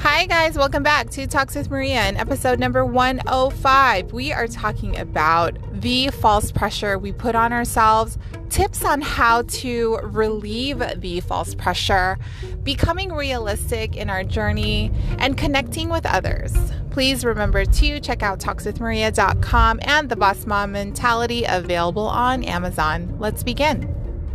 Hi guys, welcome back to Talks with Maria in episode number 105. We are talking about the false pressure we put on ourselves, tips on how to relieve the false pressure, becoming realistic in our journey, and connecting with others. Please remember to check out talkswithmaria.com and The Boss Mom Mentality, available on Amazon. Let's begin.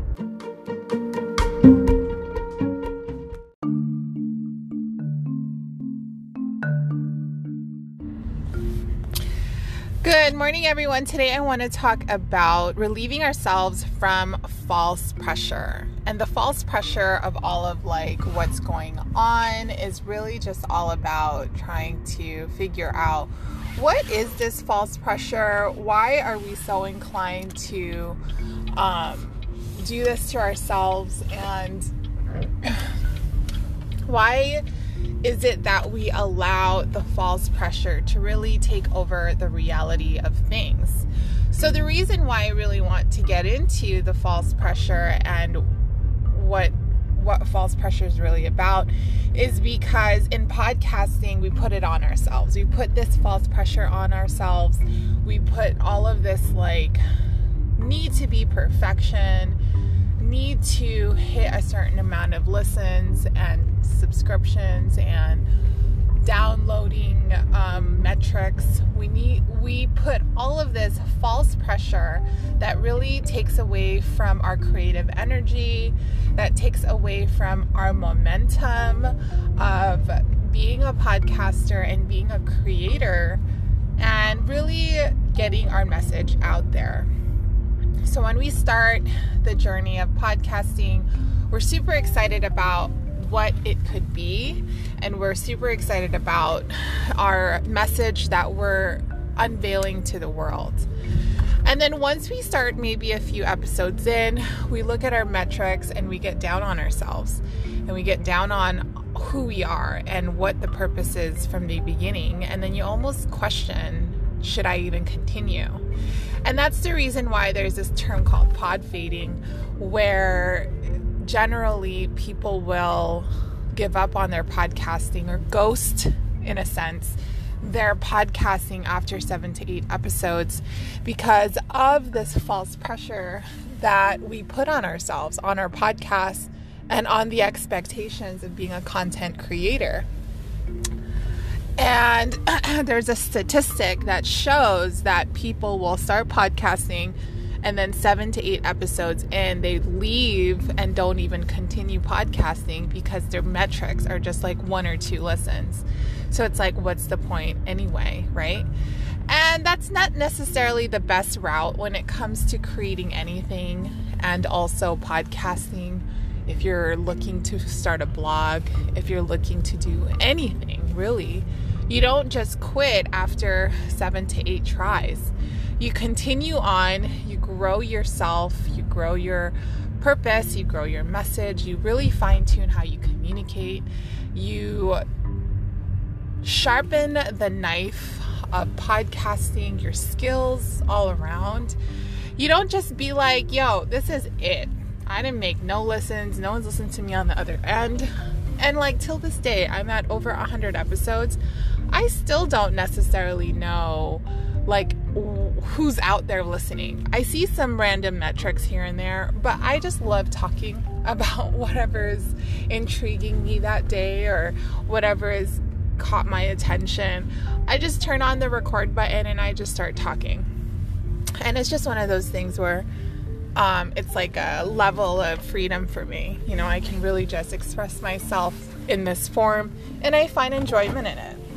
Good morning, everyone. Today I want to talk about relieving ourselves from false pressure. And the false pressure of all of what's going on is really just all about trying to figure out, what is this false pressure? Why are we so inclined to do this to ourselves? And why is it that we allow the false pressure to really take over the reality of things? So the reason why I really want to get into the false pressure and what false pressure is really about is because in podcasting, we put it on ourselves. We put this false pressure on ourselves. We put all of this need to be perfection, need to hit a certain amount of listens and subscriptions and downloading metrics. We put all of this false pressure that really takes away from our creative energy, that takes away from our momentum of being a podcaster and being a creator and really getting our message out there. So when we start the journey of podcasting, we're super excited about what it could be, and we're super excited about our message that we're unveiling to the world. And then once we start maybe a few episodes in, we look at our metrics and we get down on ourselves, and we get down on who we are and what the purpose is from the beginning. And then you almost question, should I even continue? And that's the reason why there's this term called pod fading, where generally people will give up on their podcasting or ghost, in a sense, their podcasting after 7 to 8 episodes because of this false pressure that we put on ourselves, on our podcast, and on the expectations of being a content creator. And there's a statistic that shows that people will start podcasting and then 7 to 8 episodes in, they leave and don't even continue podcasting because their metrics are just 1 or 2 listens. So it's what's the point anyway, right? And that's not necessarily the best route when it comes to creating anything, and also podcasting. If you're looking to start a blog, if you're looking to do anything, really, you don't just quit after 7 to 8 tries. You continue on, you grow yourself, you grow your purpose, you grow your message, you really fine-tune how you communicate, you sharpen the knife of podcasting, your skills all around. You don't just be yo, this is it. I didn't make no listens, no one's listened to me on the other end. And till this day, I'm at over 100 episodes. I still don't necessarily know who's out there listening. I see some random metrics here and there, but I just love talking about whatever's intriguing me that day or whatever has caught my attention. I just turn on the record button and I just start talking. And it's just one of those things where it's a level of freedom for me. I can really just express myself in this form, and I find enjoyment in it.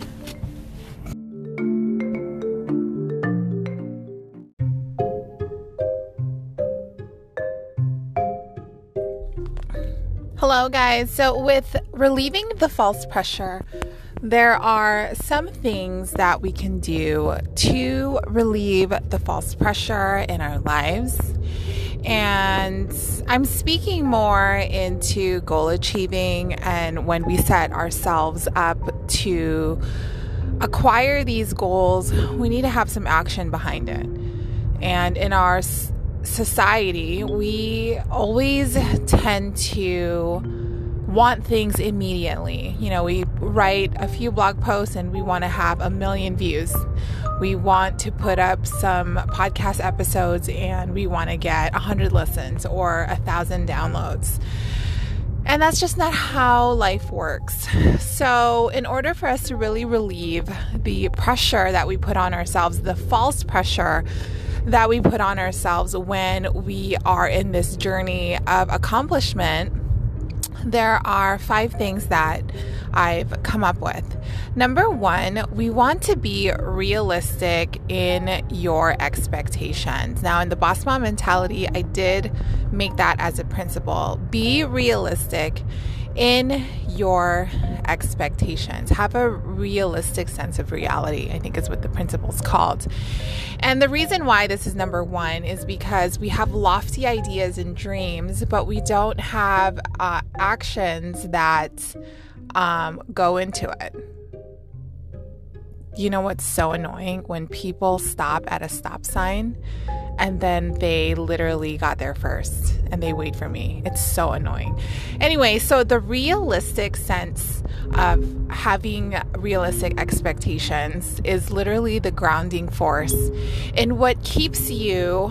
Hello, guys. So with relieving the false pressure, there are some things that we can do to relieve the false pressure in our lives. And I'm speaking more into goal achieving, and when we set ourselves up to acquire these goals, we need to have some action behind it. And in our society, we always tend to want things immediately. We write a few blog posts and we want to have 1 million views. We want to put up some podcast episodes and we want to get 100 listens or 1,000 downloads. And that's just not how life works. So in order for us to really relieve the pressure that we put on ourselves, the false pressure that we put on ourselves when we are in this journey of accomplishment, there are 5 things that I've come up with. Number 1, we want to be realistic in your expectations. Now, in the Boss Mom Mentality, I did make that as a principle. Be realistic in your expectations. Have a realistic sense of reality, I think is what the principle's called. And the reason why this is number 1 is because we have lofty ideas and dreams, but we don't have actions that go into it. You know what's so annoying? When people stop at a stop sign and then they literally got there first and they wait for me. It's so annoying. Anyway, so the realistic sense of having realistic expectations is literally the grounding force in what keeps you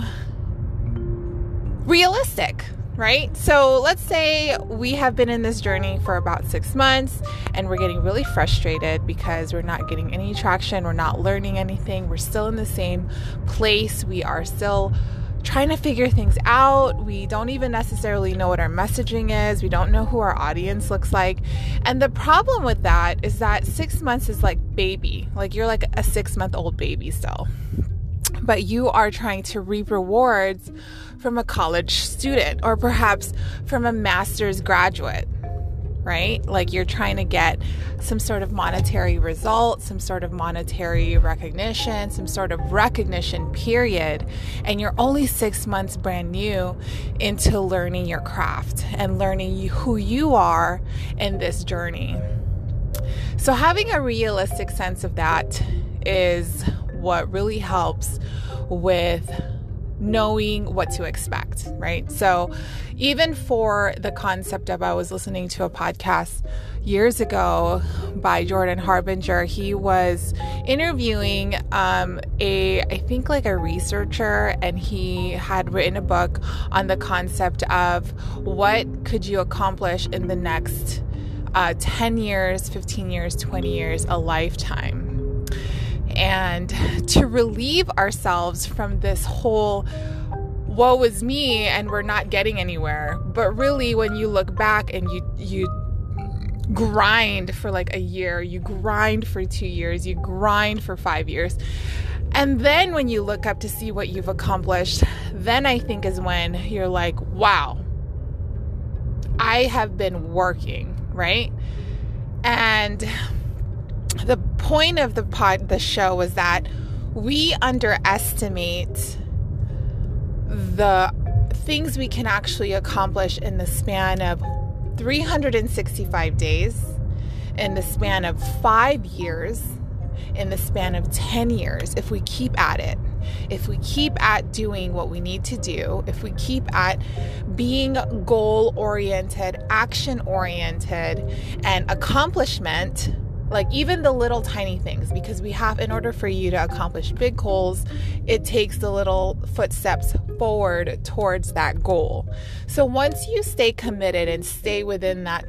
realistic, right? So let's say we have been in this journey for about 6 months and we're getting really frustrated because we're not getting any traction. We're not learning anything. We're still in the same place. We are still trying to figure things out. We don't even necessarily know what our messaging is. We don't know who our audience looks like. And the problem with that is that 6 months is like baby. Like you're like a 6-month-old baby still. But you are trying to reap rewards from a college student or perhaps from a master's graduate, right? Like you're trying to get some sort of monetary result, some sort of monetary recognition, some sort of recognition, period. And you're only 6 months brand new into learning your craft and learning who you are in this journey. So having a realistic sense of that is what really helps with knowing what to expect, right? So even for the concept of, I was listening to a podcast years ago by Jordan Harbinger. He was interviewing I think like a researcher, and he had written a book on the concept of what could you accomplish in the next 10 years, 15 years, 20 years, a lifetime. And to relieve ourselves from this whole woe is me and we're not getting anywhere. But really, when you look back and you grind for like a year, you grind for 2 years, you grind for 5 years. And then when you look up to see what you've accomplished, then I think is when you're like, wow, I have been working, right? And the point of the show was that we underestimate the things we can actually accomplish in the span of 365 days, in the span of 5 years, in the span of 10 years, if we keep at it. If we keep at doing what we need to do, if we keep at being goal-oriented, action-oriented, and accomplishment, like even the little tiny things, because in order for you to accomplish big goals, it takes the little footsteps forward towards that goal. So once you stay committed and stay within that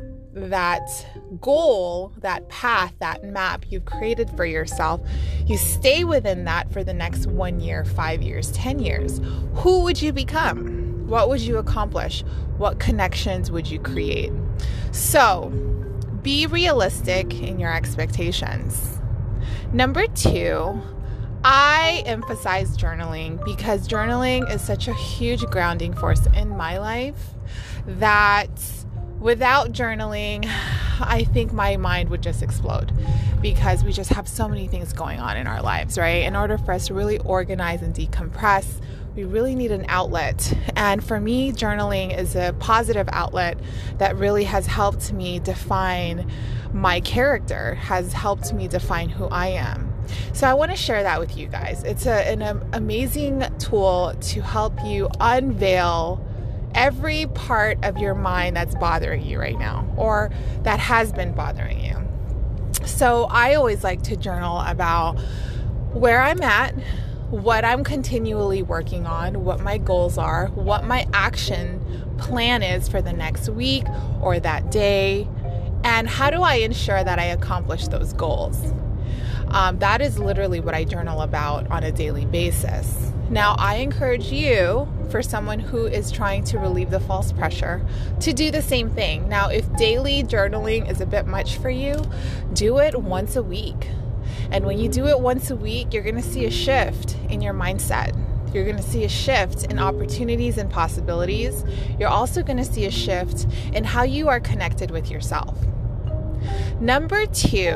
goal, that path, that map you've created for yourself, you stay within that for the next 1 year, 5 years, 10 years. Who would you become? What would you accomplish? What connections would you create? So be realistic in your expectations. Number 2, I emphasize journaling because journaling is such a huge grounding force in my life that without journaling, I think my mind would just explode because we just have so many things going on in our lives, right? In order for us to really organize and decompress, we really need an outlet. And for me, journaling is a positive outlet that really has helped me define my character, has helped me define who I am. So I want to share that with you guys. It's an amazing tool to help you unveil every part of your mind that's bothering you right now, or that has been bothering you. So I always like to journal about where I'm at, what I'm continually working on, what my goals are, what my action plan is for the next week or that day, and how do I ensure that I accomplish those goals. That is literally what I journal about on a daily basis. Now, I encourage you, for someone who is trying to relieve the false pressure, to do the same thing. Now, if daily journaling is a bit much for you, do it once a week. And when you do it once a week, you're going to see a shift in your mindset. You're going to see a shift in opportunities and possibilities. You're also going to see a shift in how you are connected with yourself. Number three,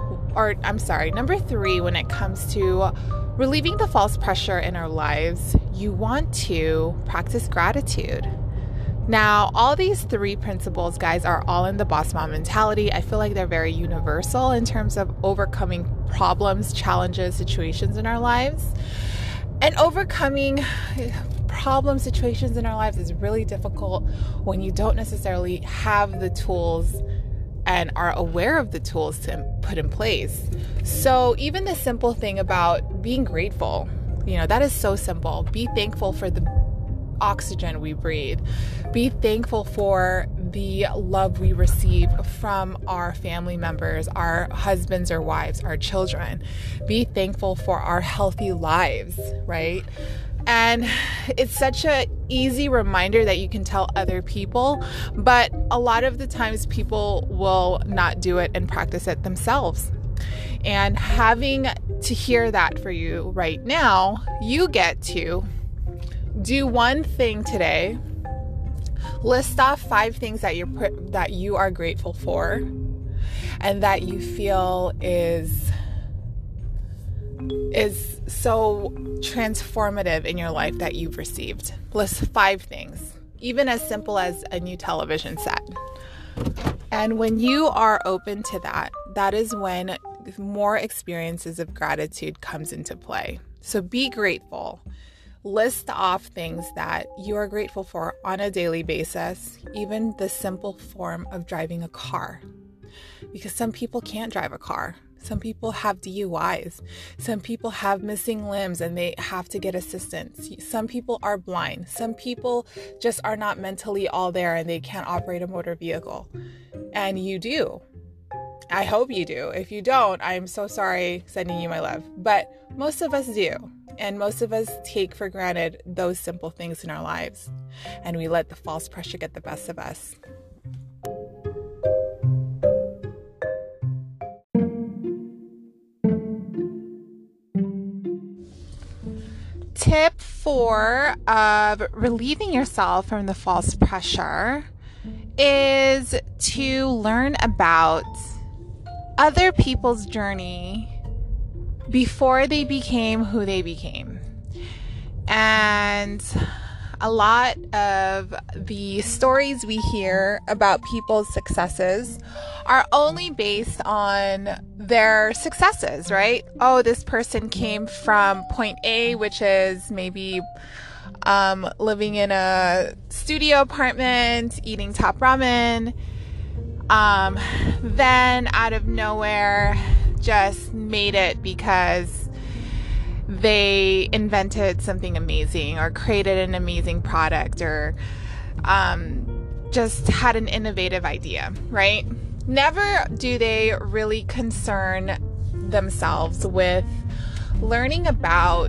when it comes to relieving the false pressure in our lives, you want to practice gratitude. Now, all these 3 principles, guys, are all in the Boss Mom mentality. I feel like they're very universal in terms of overcoming problems, challenges, situations in our lives. And overcoming problem situations in our lives is really difficult when you don't necessarily have the tools and are aware of the tools to put in place. So even the simple thing about being grateful, that is so simple. Be thankful for the oxygen we breathe. Be thankful for the love we receive from our family members, our husbands or wives, our children. Be thankful for our healthy lives, right? And it's such an easy reminder that you can tell other people, but a lot of the times people will not do it and practice it themselves. And having to hear that for you right now, you get to do one thing today. List off 5 things that you are grateful for and that you feel is so transformative in your life that you've received. List 5 things, even as simple as a new television set. And when you are open to that, that is when more experiences of gratitude comes into play. So be grateful. List off things that you are grateful for on a daily basis, even the simple form of driving a car. Because some people can't drive a car. Some people have DUIs. Some people have missing limbs and they have to get assistance. Some people are blind. Some people just are not mentally all there and they can't operate a motor vehicle. And you do. I hope you do. If you don't, I'm so sorry, sending you my love. But most of us do. And most of us take for granted those simple things in our lives. And we let the false pressure get the best of us. Tip 4 of relieving yourself from the false pressure is to learn about other people's journey before they became who they became. And a lot of the stories we hear about people's successes are only based on their successes, right? Oh, this person came from point A, which is maybe living in a studio apartment, eating top ramen, then out of nowhere just made it because they invented something amazing or created an amazing product or just had an innovative idea, right? Never do they really concern themselves with learning about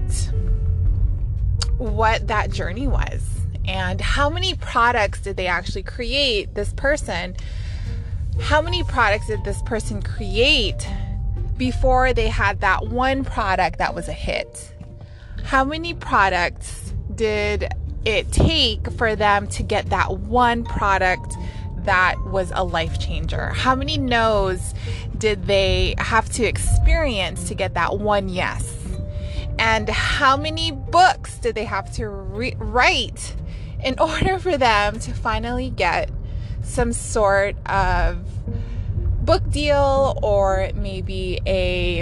what that journey was and how many products did they actually create, this person. How many products did this person create before they had that one product that was a hit? How many products did it take for them to get that one product that was a life changer? How many no's did they have to experience to get that one yes? And how many books did they have to write in order for them to finally get some sort of book deal or maybe a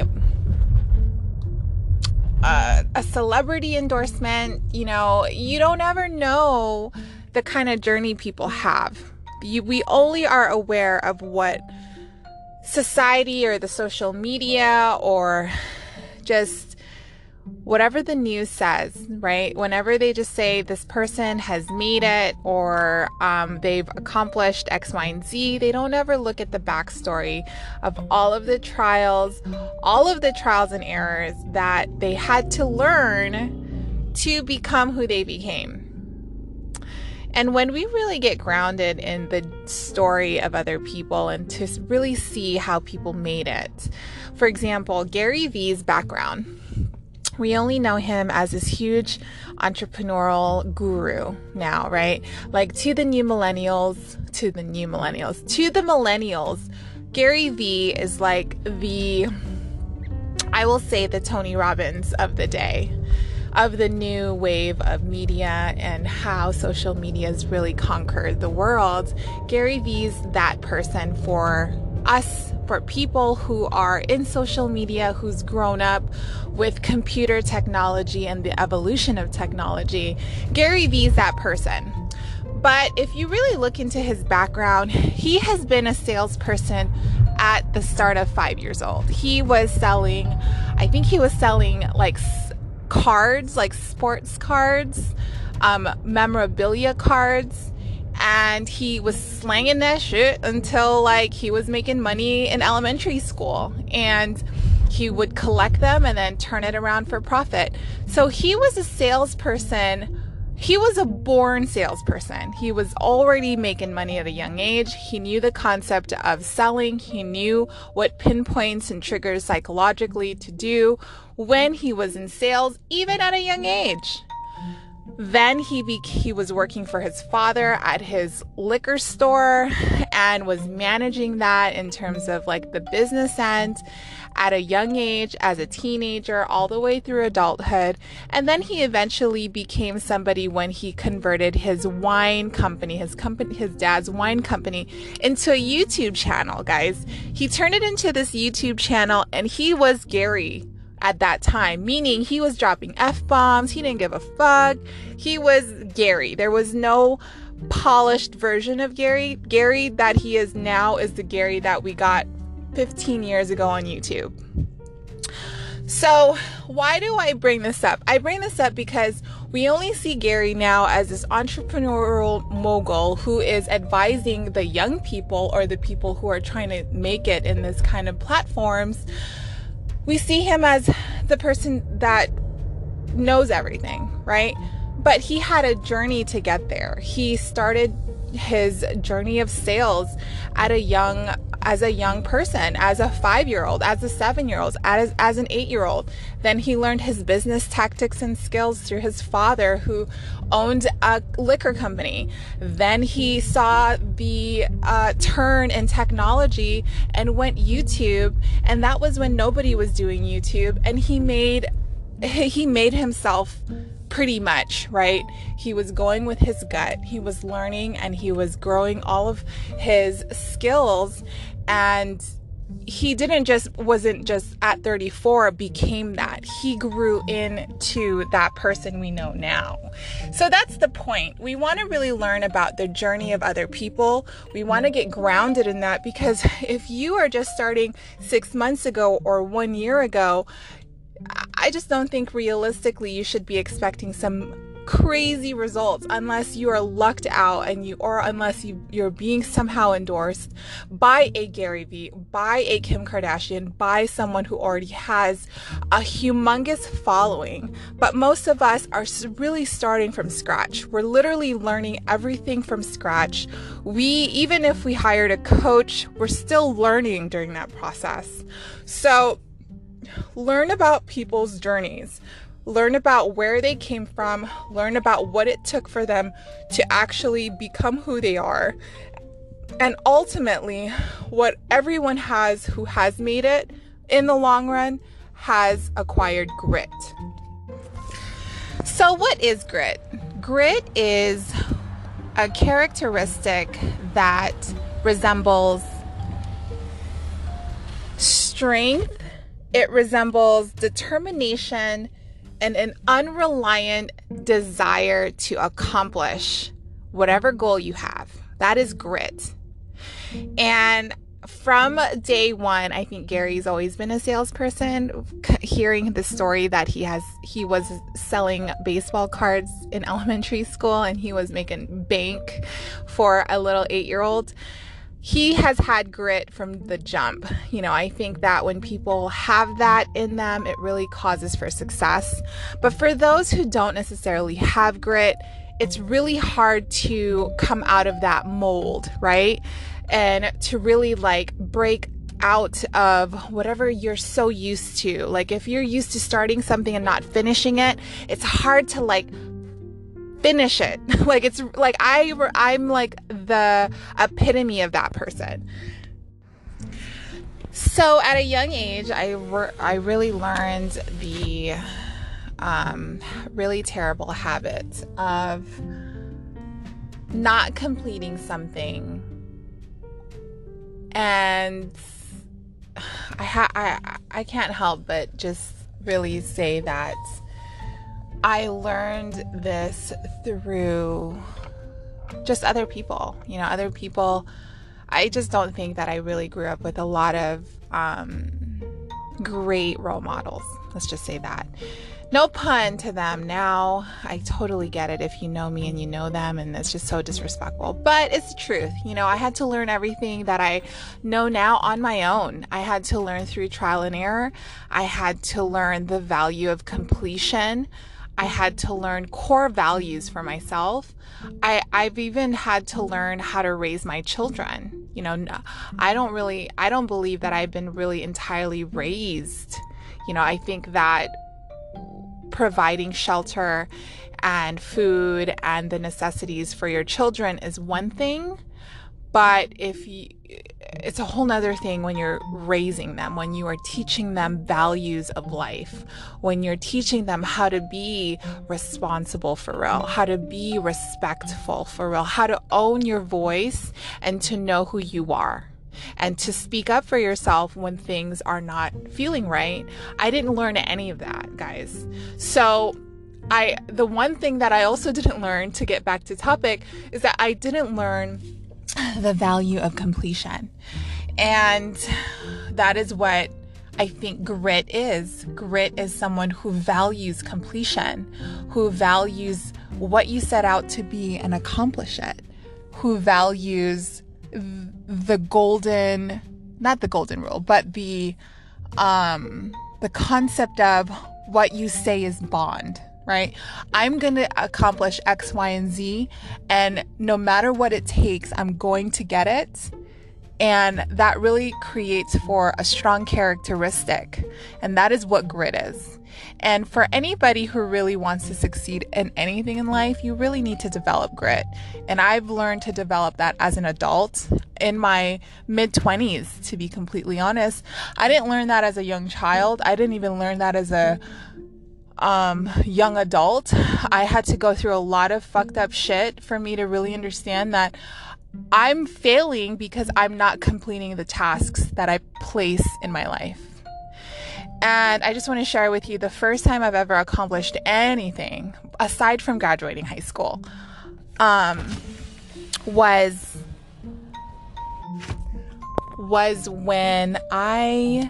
celebrity endorsement? You know, you don't ever know the kind of journey people have. We only are aware of what society or the social media or just whatever the news says, right? Whenever they just say this person has made it or they've accomplished X, Y, and Z, they don't ever look at the backstory of all of the trials and errors that they had to learn to become who they became. And when we really get grounded in the story of other people and to really see how people made it, for example, Gary Vee's background, we only know him as this huge entrepreneurial guru now, right? Like to the millennials, Gary Vee is like I will say the Tony Robbins of the day, of the new wave of media and how social media has really conquered the world. Gary Vee's that person for us, for people who are in social media, who's grown up with computer technology and the evolution of technology. Gary Vee's that person. But if you really look into his background, he has been a salesperson at the start of 5 years old. He was selling like cards, like sports cards, memorabilia cards, and he was slanging that shit until like he was making money in elementary school, and he would collect them and then turn it around for profit. So he was a salesperson. He was a born salesperson. He was already making money at a young age. He knew the concept of selling. He knew what pinpoints and triggers psychologically to do when he was in sales, even at a young age. Then he was working for his father at his liquor store and was managing that in terms of like the business end at a young age, as a teenager, all the way through adulthood. And then he eventually became somebody when he converted his wine company, his dad's wine company, into a YouTube channel, guys. He turned it into this YouTube channel, and he was Gary at that time, meaning he was dropping F-bombs. He didn't give a fuck. He was Gary. There was no polished version of Gary. Gary that he is now is the Gary that we got 15 years ago on YouTube. So why do I bring this up? I bring this up because we only see Gary now as this entrepreneurial mogul who is advising the young people or the people who are trying to make it in this kind of platforms. We see him as the person that knows everything, right? But he had a journey to get there. He started his journey of sales as a young person, as a 5-year-old, as a 7-year-old, as an 8-year-old. Then he learned his business tactics and skills through his father, who owned a liquor company. Then he saw the turn in technology and went YouTube, and that was when nobody was doing YouTube, and he made himself pretty much, right? He was going with his gut. He was learning and he was growing all of his skills, and he wasn't just at 34 became that. He grew into that person we know now. So that's the point. We want to really learn about the journey of other people. We want to get grounded in that, because if you are just starting 6 months ago or 1 year ago, I just don't think realistically you should be expecting some crazy results unless you are lucked out unless you're being somehow endorsed by a Gary Vee, by a Kim Kardashian, by someone who already has a humongous following. But most of us are really starting from scratch. We're literally learning everything from scratch. Even if we hired a coach, we're still learning during that process. So learn about people's journeys. Learn about where they came from. Learn about what it took for them to actually become who they are. And ultimately, what everyone has who has made it in the long run has acquired grit. So what is grit? Grit is a characteristic that resembles strength. It resembles determination and an unreliant desire to accomplish whatever goal you have. That is grit. And from day one, I think Gary's always been a salesperson. Hearing the story that he was selling baseball cards in elementary school and he was making bank for a little 8-year-old. He has had grit from the jump. I think that when people have that in them, it really causes for success. But for those who don't necessarily have grit, it's really hard to come out of that mold, right? And to really break out of whatever you're so used to. Like if you're used to starting something and not finishing it, it's hard to finish it. I'm the epitome of that person. So at a young age, I really learned the really terrible habit of not completing something. And I can't help but just really say that I learned this through just other people. Other people. I just don't think that I really grew up with a lot of great role models. Let's just say that. No pun to them. Now, I totally get it if you know me and you know them, and it's just so disrespectful. But it's the truth. I had to learn everything that I know now on my own. I had to learn through trial and error. I had to learn the value of completion. I had to learn core values for myself. I've even had to learn how to raise my children. I don't believe that I've been really entirely raised. I think that providing shelter and food and the necessities for your children is one thing, but it's a whole nother thing when you're raising them, when you are teaching them values of life, when you're teaching them how to be responsible for real, how to be respectful for real, how to own your voice and to know who you are. And to speak up for yourself when things are not feeling right. I didn't learn any of that, guys. So the one thing that I also didn't learn, to get back to topic, is that I didn't learn the value of completion. And that is what I think grit is. Grit is someone who values completion, who values what you set out to be and accomplish it, who values the not the golden rule, but the concept of what you say is bond, right? I'm going to accomplish X, Y, and Z, and no matter what it takes, I'm going to get it. And that really creates for a strong characteristic. And that is what grit is. And for anybody who really wants to succeed in anything in life, you really need to develop grit. And I've learned to develop that as an adult in my mid-20s, to be completely honest. I didn't learn that as a young child. I didn't even learn that as a young adult. I had to go through a lot of fucked up shit for me to really understand that I'm failing because I'm not completing the tasks that I place in my life. And I just want to share with you the first time I've ever accomplished anything aside from graduating high school was when I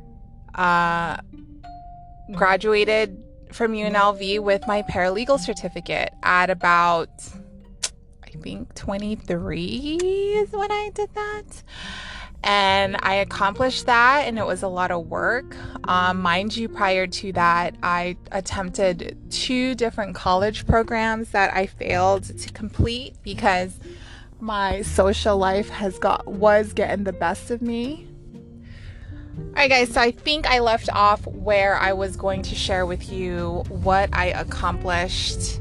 graduated from UNLV with my paralegal certificate at about, I think 23 is when I did that. And I accomplished that, and it was a lot of work. Mind you, prior to that, I attempted 2 different college programs that I failed to complete because my social life was getting the best of me. Alright guys, so I think I left off where I was going to share with you what I accomplished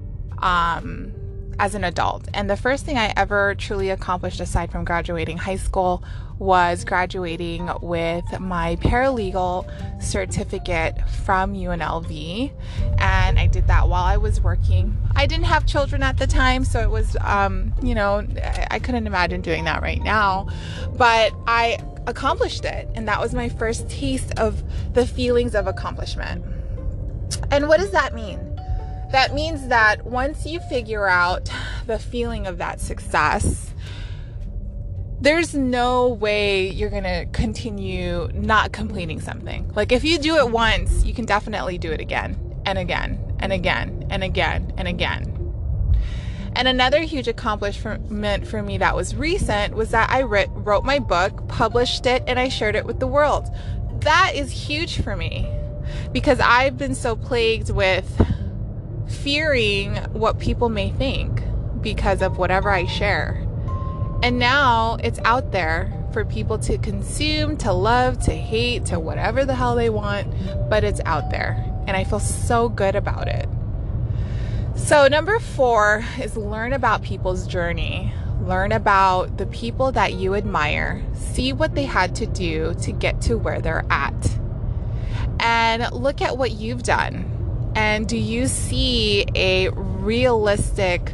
as an adult. And the first thing I ever truly accomplished aside from graduating high school was graduating with my paralegal certificate from UNLV. And I did that while I was working. I didn't have children at the time, so it was, I couldn't imagine doing that right now. But I accomplished it. And that was my first taste of the feelings of accomplishment. And what does that mean? That means that once you figure out the feeling of that success, there's no way you're going to continue not completing something. Like if you do it once, you can definitely do it again and again and again and again and again. And another huge accomplishment for me that was recent was that I wrote my book, published it, and I shared it with the world. That is huge for me because I've been so plagued with fearing what people may think because of whatever I share. And now it's out there for people to consume, to love, to hate, to whatever the hell they want, but it's out there. And I feel so good about it. So number 4 is learn about people's journey. Learn about the people that you admire. See what they had to do to get to where they're at. And look at what you've done. And do you see a realistic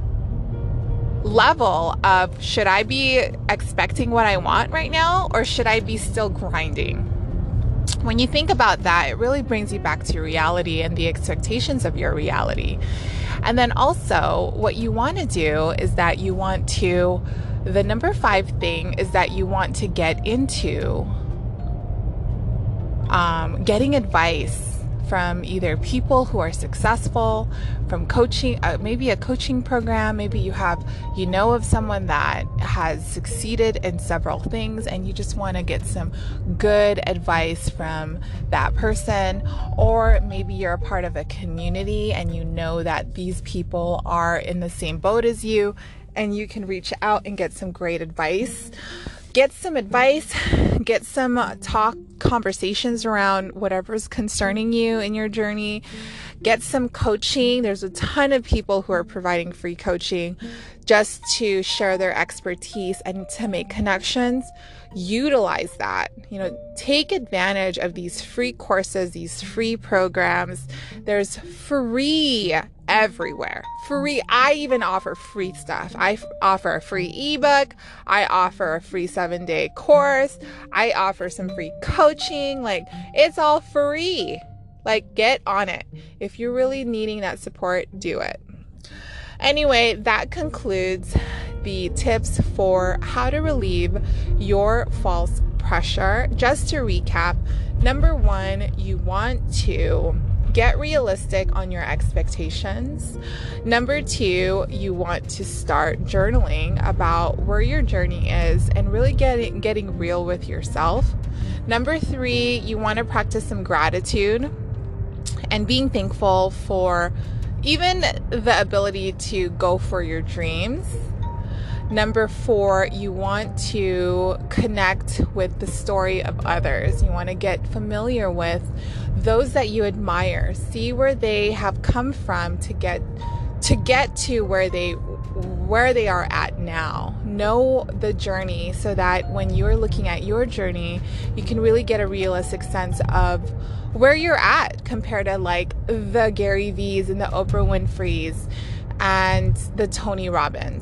level of, should I be expecting what I want right now, or should I be still grinding? When you think about that, it really brings you back to reality and the expectations of your reality. And then also what you want to do is that you want to, the number 5 thing is that you want to get into getting advice from either people who are successful, from coaching, maybe a coaching program, maybe you know of someone that has succeeded in several things and you just want to get some good advice from that person. Or maybe you're a part of a community and you know that these people are in the same boat as you and you can reach out and get some great advice. Get some advice, get some conversations around whatever's concerning you in your journey. Get some coaching. There's a ton of people who are providing free coaching just to share their expertise and to make connections. Utilize that. Take advantage of these free courses, these free programs. There's free everywhere. Free. I even offer free stuff. I offer a free ebook. I offer a free 7-day course. I offer some free coaching. It's all free. Get on it. If you're really needing that support, do it. Anyway, that concludes the tips for how to relieve your false pressure. Just to recap, number 1, you want to get realistic on your expectations. Number 2, you want to start journaling about where your journey is and really getting real with yourself. Number 3, you want to practice some gratitude and being thankful for even the ability to go for your dreams. Number 4, you want to connect with the story of others. You want to get familiar with those that you admire. See where they have come from to get to where they are at now. Know the journey so that when you're looking at your journey, you can really get a realistic sense of where you're at compared to the Gary V's and the Oprah Winfrey's and the Tony Robbins.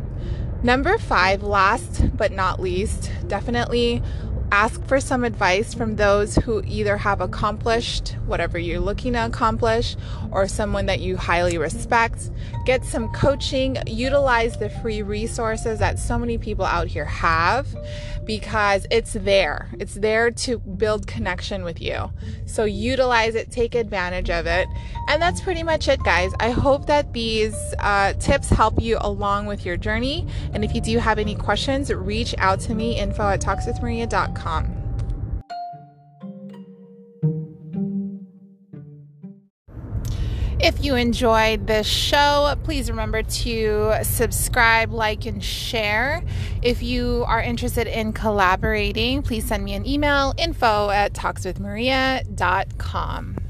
Number 5, last but not least, definitely ask for some advice from those who either have accomplished whatever you're looking to accomplish or someone that you highly respect. Get some coaching. Utilize the free resources that so many people out here have because it's there. It's there to build connection with you. So utilize it, take advantage of it. And that's pretty much it, guys. I hope that these tips help you along with your journey. And if you do have any questions, reach out to me, info@talkswithmaria.com. If you enjoyed this show, please remember to subscribe, like, and share. If you are interested in collaborating, please send me an email, info@talkswithmaria.com.